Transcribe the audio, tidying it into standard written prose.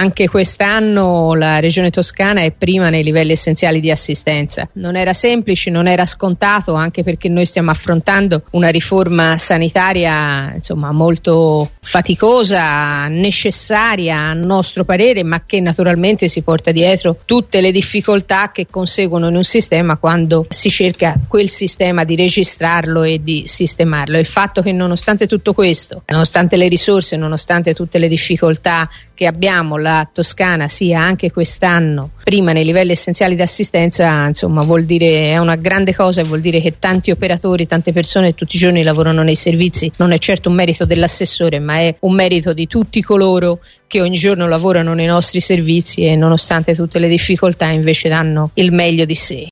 anche quest'anno la Regione Toscana è prima nei livelli essenziali di assistenza. Non era semplice, non era scontato, anche perché noi stiamo affrontando una riforma sanitaria molto faticosa, necessaria a nostro parere, ma che naturalmente si porta dietro tutte le difficoltà che conseguono in un sistema quando si cerca quel sistema di registrarlo e di sistemarlo. Il fatto che nonostante tutto questo, nonostante le risorse, nonostante tutte le difficoltà che abbiamo, la Toscana sia anche quest'anno prima nei livelli essenziali di assistenza, vuol dire, è una grande cosa, e vuol dire che tanti operatori, tante persone tutti i giorni lavorano nei servizi. Non è certo un merito dell'assessore, ma è un merito di tutti coloro che ogni giorno lavorano nei nostri servizi e nonostante tutte le difficoltà invece danno il meglio di sé.